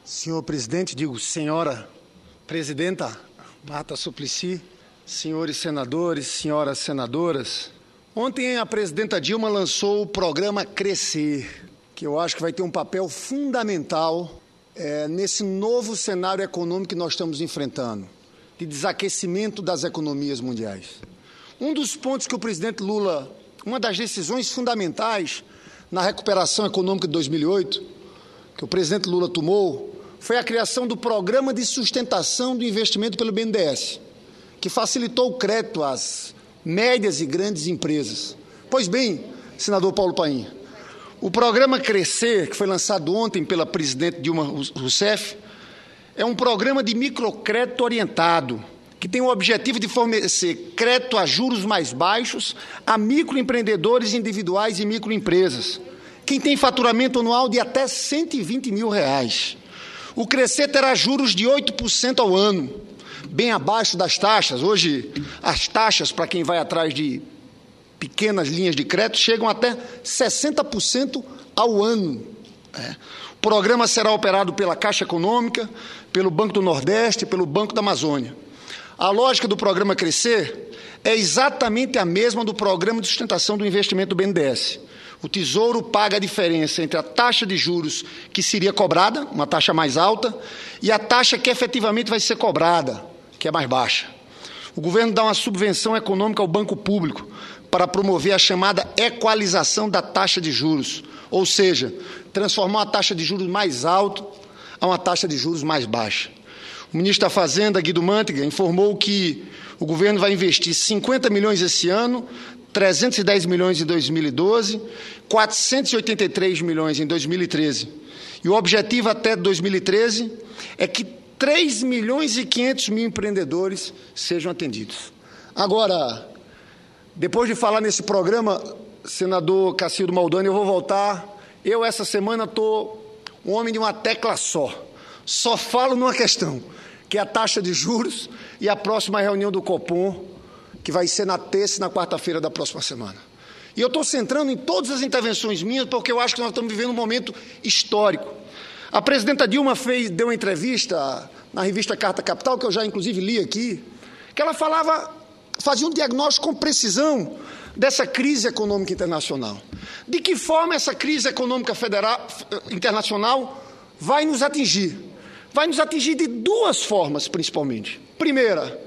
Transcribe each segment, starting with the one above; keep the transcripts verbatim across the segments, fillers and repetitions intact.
Senhor presidente, digo senhora presidenta Marta Suplicy, senhores senadores, senhoras senadoras, ontem a presidenta Dilma lançou o programa Crescer, que eu acho que vai ter um papel fundamental é, nesse novo cenário econômico que nós estamos enfrentando, de desaquecimento das economias mundiais. Um dos pontos que o presidente Lula, uma das decisões fundamentais na recuperação econômica de dois mil e oito, que o presidente Lula tomou, foi a criação do Programa de Sustentação do Investimento pelo B N D E S, que facilitou o crédito às médias e grandes empresas. Pois bem, senador Paulo Paim, o programa Crescer, que foi lançado ontem pela presidente Dilma Rousseff, é um programa de microcrédito orientado, que tem o objetivo de fornecer crédito a juros mais baixos a microempreendedores individuais e microempresas, quem tem faturamento anual de até cento e vinte mil reais. O Crescer terá juros de oito por cento ao ano, bem abaixo das taxas. Hoje, as taxas para quem vai atrás de pequenas linhas de crédito chegam até sessenta por cento ao ano. É. O programa será operado pela Caixa Econômica, pelo Banco do Nordeste e pelo Banco da Amazônia. A lógica do programa Crescer é exatamente a mesma do Programa de Sustentação do Investimento do B N D E S. O Tesouro paga a diferença entre a taxa de juros que seria cobrada, uma taxa mais alta, e a taxa que efetivamente vai ser cobrada, que é mais baixa. O governo dá uma subvenção econômica ao banco público para promover a chamada equalização da taxa de juros, ou seja, transformar uma taxa de juros mais alta a uma taxa de juros mais baixa. O ministro da Fazenda, Guido Mantega, informou que o governo vai investir cinquenta milhões esse ano, trezentos e dez milhões em dois mil e doze, quatrocentos e oitenta e três milhões em dois mil e treze. E o objetivo até dois mil e treze é que três milhões e quinhentos mil empreendedores sejam atendidos. Agora, depois de falar nesse programa, senador Cacildo Maldoni, eu vou voltar. Eu, essa semana, estou um homem de uma tecla só. Só falo numa questão, que é a taxa de juros e a próxima reunião do Copom, que vai ser na terça e na quarta-feira da próxima semana. E eu estou centrando em todas as intervenções minhas, porque eu acho que nós estamos vivendo um momento histórico. A presidenta Dilma fez, deu uma entrevista na revista Carta Capital, que eu já inclusive li aqui, que ela falava, fazia um diagnóstico com precisão dessa crise econômica internacional. De que forma essa crise econômica federal, internacional vai nos atingir? Vai nos atingir de duas formas, principalmente. Primeira,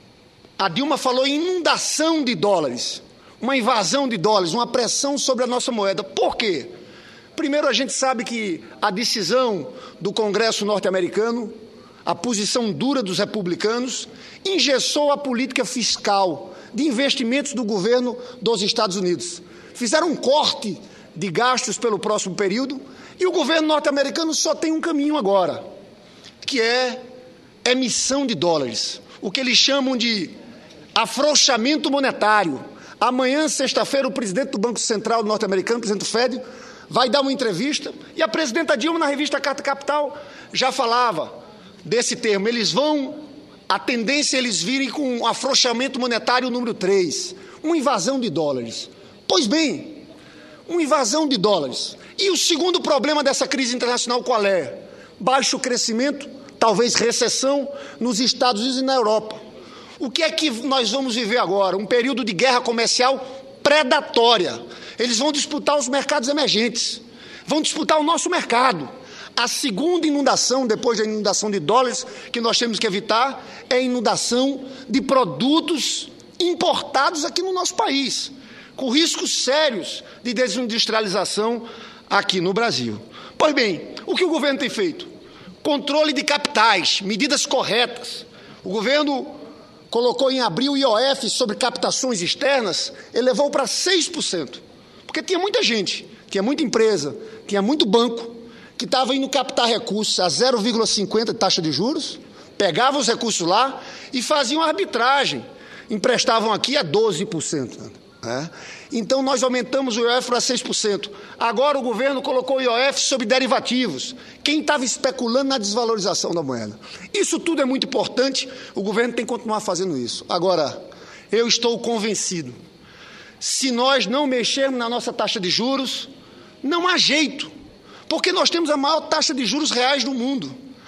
a Dilma falou em inundação de dólares, uma invasão de dólares, uma pressão sobre a nossa moeda. Por quê? Primeiro, a gente sabe que a decisão do Congresso norte-americano, a posição dura dos republicanos, engessou a política fiscal de investimentos do governo dos Estados Unidos. Fizeram um corte de gastos pelo próximo período e o governo norte-americano só tem um caminho agora, que é emissão de dólares, o que eles chamam de afrouxamento monetário. Amanhã, sexta-feira, o presidente do Banco Central norte-americano, o presidente do Fed, vai dar uma entrevista, e a presidenta Dilma, na revista Carta Capital, já falava desse termo. Eles vão, a tendência é eles virem com um afrouxamento monetário número três, uma invasão de dólares. Pois bem, uma invasão de dólares. E o segundo problema dessa crise internacional qual é? Baixo crescimento, talvez recessão nos Estados Unidos e na Europa. O que é que nós vamos viver agora? Um período de guerra comercial predatória. Eles vão disputar os mercados emergentes, vão disputar o nosso mercado. A segunda inundação, depois da inundação de dólares, que nós temos que evitar, é a inundação de produtos importados aqui no nosso país, com riscos sérios de desindustrialização aqui no Brasil. Pois bem, o que o governo tem feito? Controle de capitais, medidas corretas. O governo colocou em abril o I O F sobre captações externas, elevou para seis por cento. Porque tinha muita gente, tinha muita empresa, tinha muito banco, que estava indo captar recursos a zero vírgula cinquenta de taxa de juros, pegavam os recursos lá e faziam arbitragem, emprestavam aqui a doze por cento. Né? Então, nós aumentamos o I O F para seis por cento. Agora, o governo colocou o I O F sobre derivativos. Quem estava especulando na desvalorização da moeda. Isso tudo é muito importante, o governo tem que continuar fazendo isso. Agora, eu estou convencido, se nós não mexermos na nossa taxa de juros, não há jeito, porque nós temos a maior taxa de juros reais do mundo.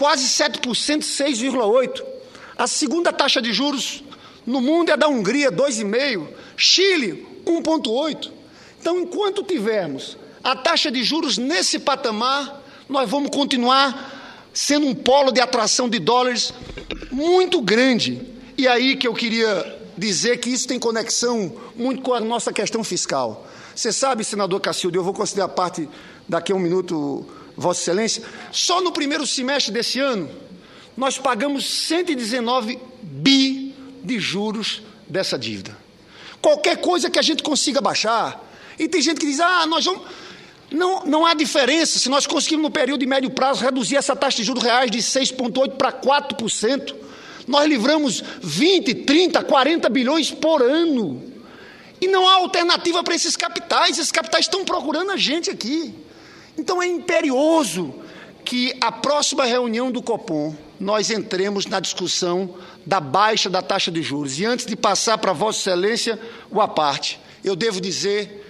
quase sete por cento, seis vírgula oito por cento. A segunda taxa de juros no mundo é da Hungria, dois vírgula cinco por cento. Chile, um vírgula oito por cento. Então, enquanto tivermos a taxa de juros nesse patamar, nós vamos continuar sendo um polo de atração de dólares muito grande. E aí que eu queria dizer que isso tem conexão muito com a nossa questão fiscal. Você sabe, senador Cacildo, eu vou considerar parte daqui a um minuto, Vossa Excelência, só no primeiro semestre desse ano, nós pagamos cento e dezenove bi de juros dessa dívida. Qualquer coisa que a gente consiga baixar, e tem gente que diz, ah, nós vamos... Não, não há diferença se nós conseguirmos, no período de médio prazo, reduzir essa taxa de juros reais de seis vírgula oito por cento para quatro por cento. Nós livramos vinte, trinta, quarenta bilhões por ano. E não há alternativa para esses capitais. Esses capitais estão procurando a gente aqui. Então é imperioso que a próxima reunião do Copom nós entremos na discussão da baixa da taxa de juros. E antes de passar para Vossa Excelência o à parte, eu devo dizer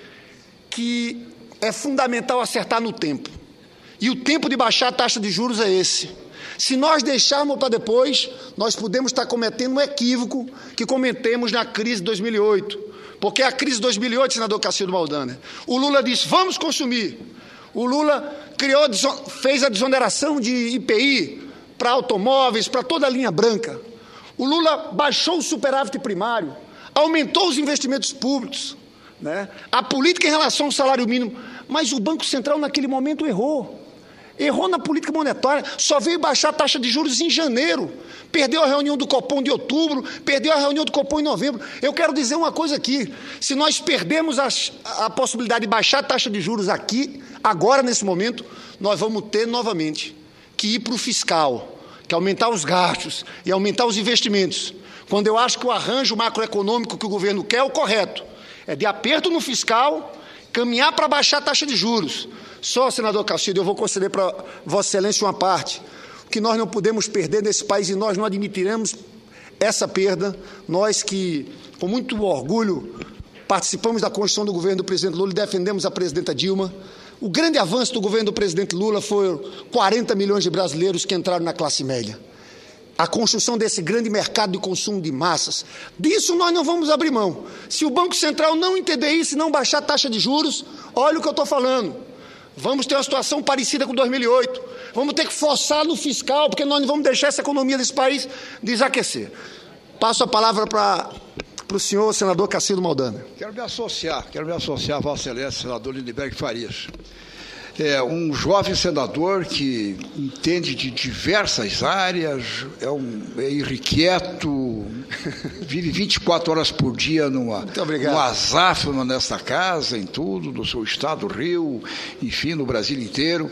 que é fundamental acertar no tempo. E o tempo de baixar a taxa de juros é esse. Se nós deixarmos para depois, nós podemos estar cometendo um equívoco que cometemos na crise de dois mil e oito. Porque a crise de dois mil e oito, senador Cacildo Maldaner, o Lula disse, vamos consumir. O Lula criou, fez a desoneração de I P I para automóveis, para toda a linha branca. O Lula baixou o superávit primário, aumentou os investimentos públicos, né? A política em relação ao salário mínimo, mas o Banco Central naquele momento errou. Errou na política monetária, só veio baixar a taxa de juros em janeiro, perdeu a reunião do Copom de outubro, perdeu a reunião do Copom em novembro. Eu quero dizer uma coisa aqui, se nós perdemos a, a possibilidade de baixar a taxa de juros aqui, agora nesse momento, nós vamos ter novamente que ir para o fiscal, que é aumentar os gastos e aumentar os investimentos, quando eu acho que o arranjo macroeconômico que o governo quer é o correto, é de aperto no fiscal, caminhar para baixar a taxa de juros. Só, senador Cacildo, eu vou conceder para Vossa Excelência uma parte. O que nós não podemos perder nesse país, e nós não admitiremos essa perda, nós que, com muito orgulho, participamos da construção do governo do presidente Lula e defendemos a presidenta Dilma. O grande avanço do governo do presidente Lula foi quarenta milhões de brasileiros que entraram na classe média. A construção desse grande mercado de consumo de massas. Disso nós não vamos abrir mão. Se o Banco Central não entender isso e não baixar a taxa de juros, olha o que eu estou falando. Vamos ter uma situação parecida com dois mil e oito. Vamos ter que forçar no fiscal, porque nós não vamos deixar essa economia desse país desaquecer. Passo a palavra para o senhor senador Cacildo Maldaner. Quero me associar, quero me associar a Vossa Excelência, senador Lindenberg Farias. É um jovem senador que entende de diversas áreas, é, um, é irrequieto, vive vinte e quatro horas por dia numa, numa azáfama nesta casa, em tudo, no seu estado, Rio, enfim, no Brasil inteiro,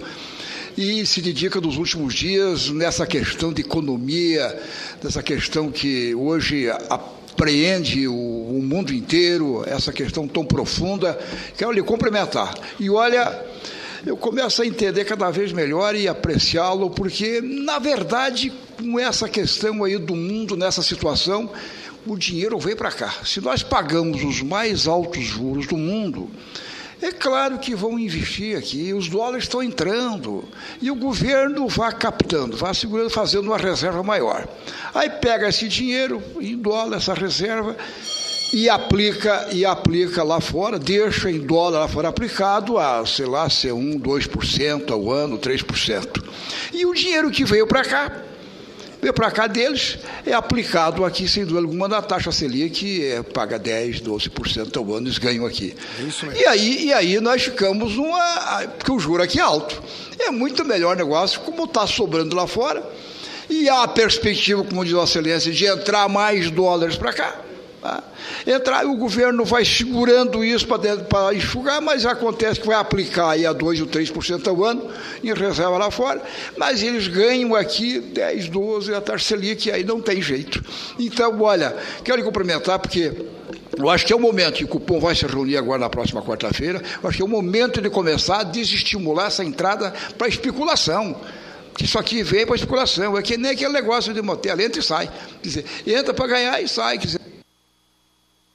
e se dedica nos últimos dias nessa questão de economia, nessa questão que hoje apreende o, o mundo inteiro, essa questão tão profunda. Quero lhe cumprimentar. E olha... eu começo a entender cada vez melhor e apreciá-lo, porque, na verdade, com essa questão aí do mundo, nessa situação, o dinheiro veio para cá. Se nós pagamos os mais altos juros do mundo, é claro que vão investir aqui, os dólares estão entrando, e o governo vai captando, vai segurando, fazendo uma reserva maior. Aí pega esse dinheiro, em dólar, essa reserva, e aplica, e aplica lá fora, deixa em dólar lá fora aplicado a, sei lá, ser um, dois por cento ao ano, três por cento. E o dinheiro que veio para cá, veio para cá deles, é aplicado aqui, sem dúvida alguma, na taxa Selic, que é, paga dez, doze por cento ao ano, eles ganham aqui. Isso mesmo. E aí, e aí nós ficamos numa... porque o juro aqui é alto. É muito melhor negócio, como está sobrando lá fora, e há a perspectiva, como diz Vossa Excelência, de entrar mais dólares para cá. Tá? Entrar, o governo vai segurando isso para enxugar, mas acontece que vai aplicar aí a dois ou três por cento ao ano em reserva lá fora, mas eles ganham aqui dez, doze, a taxa Selic, aí não tem jeito. Então, olha, quero lhe cumprimentar, porque eu acho que é o momento, e o Copom vai se reunir agora na próxima quarta-feira, eu acho que é o momento de começar a desestimular essa entrada para especulação. Isso aqui vem para especulação, é que nem aquele negócio de motel, entra e sai. Quer dizer, entra para ganhar e sai, quer dizer.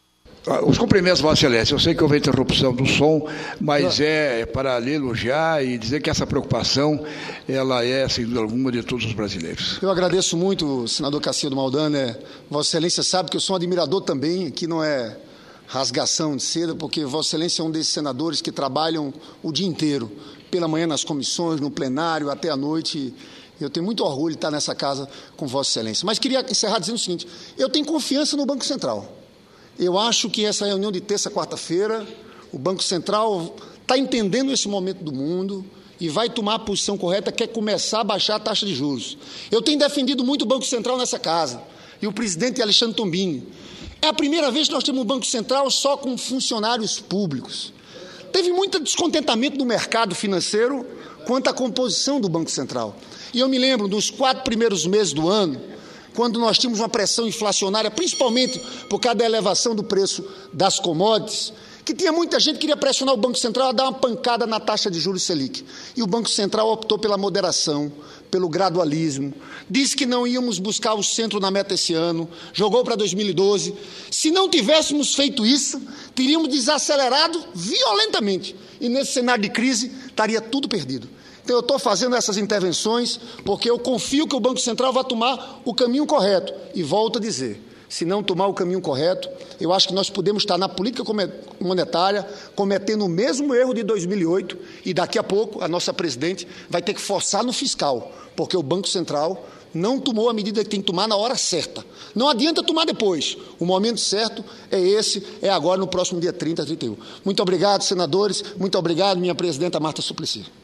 Os cumprimentos, Vossa Excelência. Eu sei que houve interrupção do som, mas é para lhe elogiar e dizer que essa preocupação, ela é, sem dúvida alguma, de todos os brasileiros. Eu agradeço muito, senador Cacildo Maldaner. Vossa Excelência sabe que eu sou um admirador também, que não é rasgação de seda, porque Vossa Excelência é um desses senadores que trabalham o dia inteiro, pela manhã nas comissões, no plenário, até à noite. Eu tenho muito orgulho de estar nessa casa com Vossa Excelência. Mas queria encerrar dizendo o seguinte: eu tenho confiança no Banco Central. Eu acho que essa reunião de terça, quarta-feira, o Banco Central está entendendo esse momento do mundo e vai tomar a posição correta, que é começar a baixar a taxa de juros. Eu tenho defendido muito o Banco Central nessa casa, e o presidente Alexandre Tombini. É a primeira vez que nós temos um Banco Central só com funcionários públicos. Teve muito descontentamento no mercado financeiro quanto à composição do Banco Central. E eu me lembro, nos quatro primeiros meses do ano, quando nós tínhamos uma pressão inflacionária, principalmente por causa da elevação do preço das commodities, que tinha muita gente que queria pressionar o Banco Central a dar uma pancada na taxa de juros Selic. E o Banco Central optou pela moderação, pelo gradualismo, disse que não íamos buscar o centro na meta esse ano, jogou para dois mil e doze. Se não tivéssemos feito isso, teríamos desacelerado violentamente. E nesse cenário de crise, estaria tudo perdido. Então, eu estou fazendo essas intervenções porque eu confio que o Banco Central vai tomar o caminho correto. E volto a dizer, se não tomar o caminho correto, eu acho que nós podemos estar na política monetária cometendo o mesmo erro de dois mil e oito e daqui a pouco a nossa presidente vai ter que forçar no fiscal, porque o Banco Central não tomou a medida que tem que tomar na hora certa. Não adianta tomar depois. O momento certo é esse, é agora, no próximo dia trinta, trinta e um. Muito obrigado, senadores. Muito obrigado, minha presidenta Marta Suplicy.